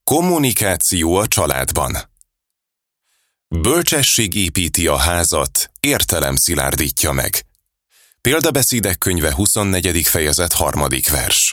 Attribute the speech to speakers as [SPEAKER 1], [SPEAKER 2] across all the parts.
[SPEAKER 1] Kommunikáció a családban. Bölcsesség építi a házat, értelem szilárdítja meg. Példabeszédek könyve 24. fejezet 3. vers.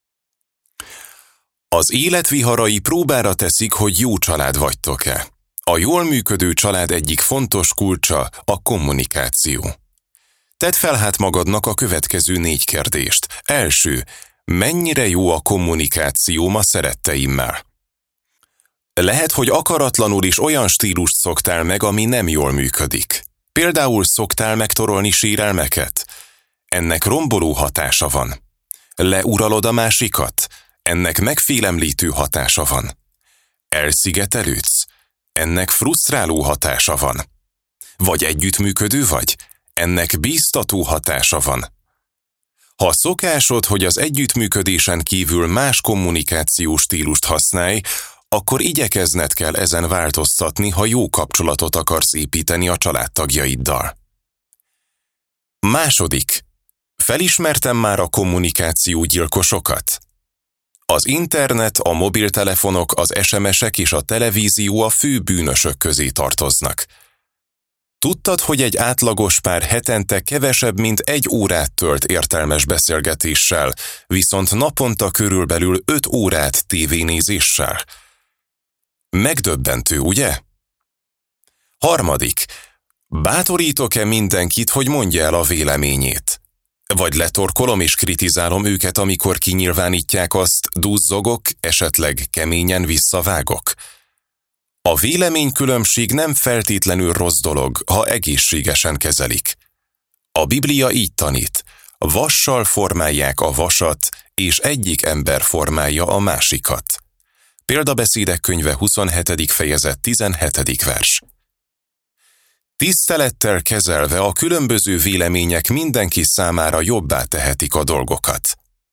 [SPEAKER 1] Az élet viharai próbára teszik, hogy jó család vagytok-e. A jól működő család egyik fontos kulcsa a kommunikáció. Tedd fel hát magadnak a következő 4 kérdést. Első, mennyire jó a kommunikációm a szeretteimmel? Lehet, hogy akaratlanul is olyan stílust szoktál meg, ami nem jól működik. Például szoktál megtorolni sérelmeket? Ennek romboló hatása van. Leuralod a másikat? Ennek megfélemlítő hatása van. Elszigetelődsz? Ennek frusztráló hatása van. Vagy együttműködő vagy? Ennek bíztató hatása van. Ha szokásod, hogy az együttműködésen kívül más kommunikációs stílust használj, akkor igyekezned kell ezen változtatni, ha jó kapcsolatot akarsz építeni a családtagjaiddal. Második. Felismertem már a kommunikáció gyilkosokat? Az internet, a mobiltelefonok, az SMS-ek és a televízió a fő bűnösök közé tartoznak. Tudtad, hogy egy átlagos pár hetente kevesebb, mint 1 órát tölt értelmes beszélgetéssel, viszont naponta körülbelül 5 órát tévénézéssel? Megdöbbentő, ugye? Harmadik. Bátorítok-e mindenkit, hogy mondja el a véleményét? Vagy letorkolom és kritizálom őket, amikor kinyilvánítják azt, duzzogok, esetleg keményen visszavágok? A véleménykülönbség nem feltétlenül rossz dolog, ha egészségesen kezelik. A Biblia így tanít, vassal formálják a vasat, és egyik ember formálja a másikat. Példabeszédek könyve 27. fejezet 17. vers. Tisztelettel kezelve a különböző vélemények mindenki számára jobbá tehetik a dolgokat.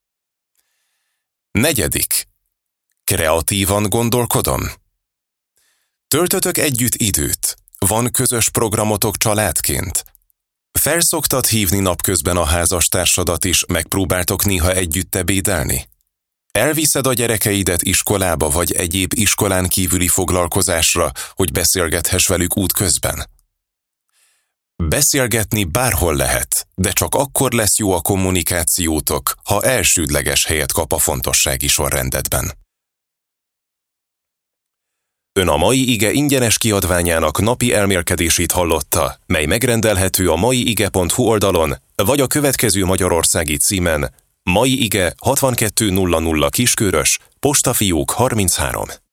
[SPEAKER 1] Negyedik. Kreatívan gondolkodom? Töltötök együtt időt? Van közös programotok családként? Felszoktad hívni napközben a házastársadat is, megpróbáltok néha együtt ebédelni? Elviszed a gyerekeidet iskolába vagy egyéb iskolán kívüli foglalkozásra, hogy beszélgethess velük útközben? Beszélgetni bárhol lehet, de csak akkor lesz jó a kommunikációtok, ha elsődleges helyet kap a fontossági sorrendedben. Ön a Mai Ige ingyenes kiadványának napi elmélkedését hallotta, mely megrendelhető a maiige.hu oldalon, vagy a következő magyarországi címen: Mai Ige 6200 Kiskörös, Postafiók 33.